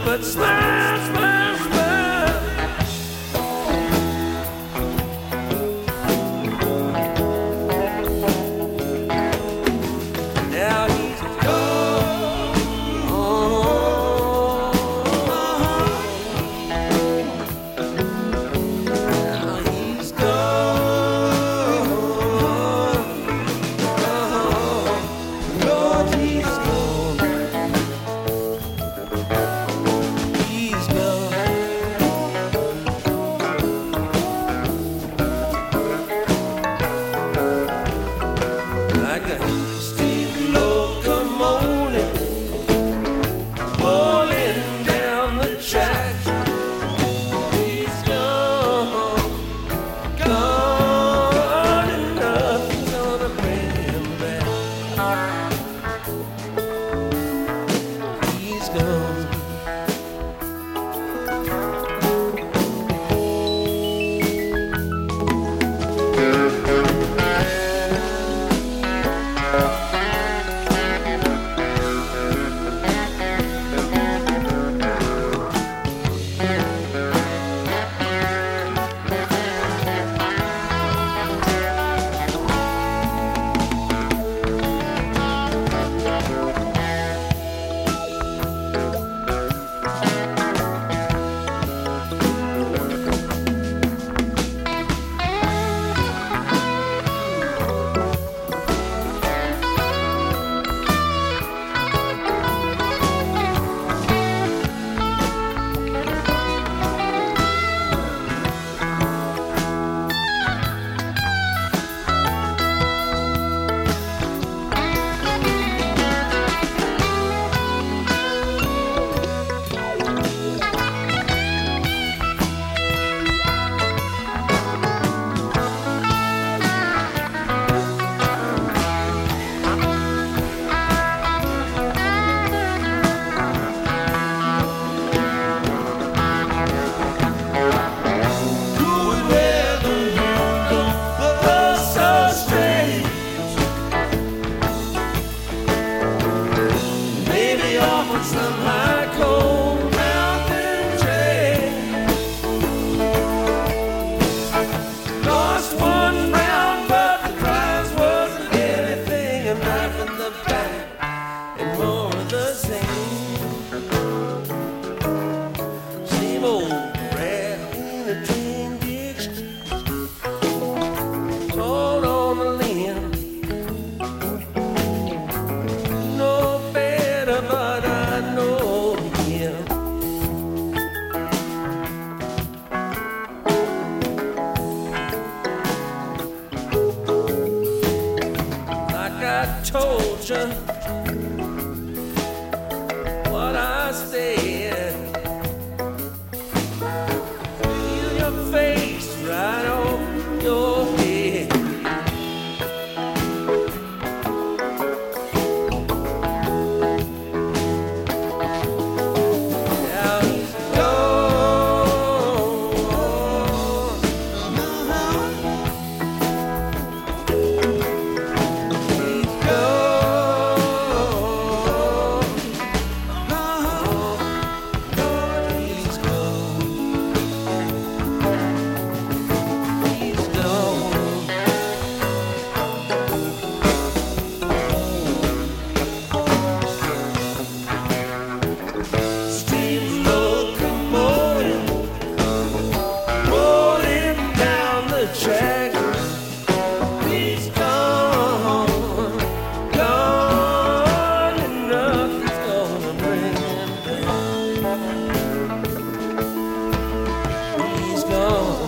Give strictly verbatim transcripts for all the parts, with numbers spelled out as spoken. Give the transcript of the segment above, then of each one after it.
but smile, smile, smile. Now he's gone. Now he's gone. Lord, he's gone. He's gone. Like a steam locomotive rolling down the track. He's gone, gone, and nothing's gonna bring him back. He's gone. Some high cold mountain train. Lost one round, but the prize wasn't anything. A knife in the back and more of the same. Same old rat in a tin ditch, caught on the limb. No better, but I know him. Like I told you what I said. Feel your face right on your head. Now he's gone. He's gone. He's gone. He's gone. Steam locomotive rolling down the track. He's gone, gone, and nothing's gonna bring him back. He's gone.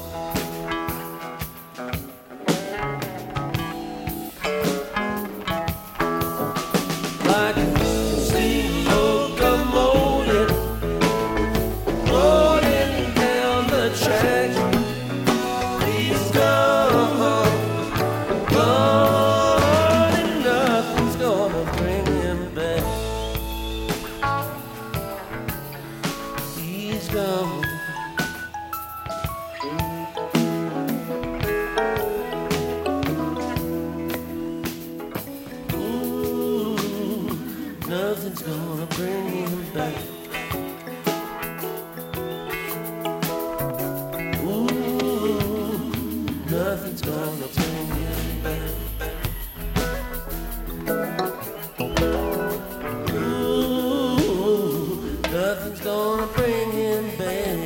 Like a steam locomotive rolling down the track. He's gone, gone, and nothing's gonna bring him back. He's gone. Ooh, nothing's gonna bring him back. nothing's gonna bring him back.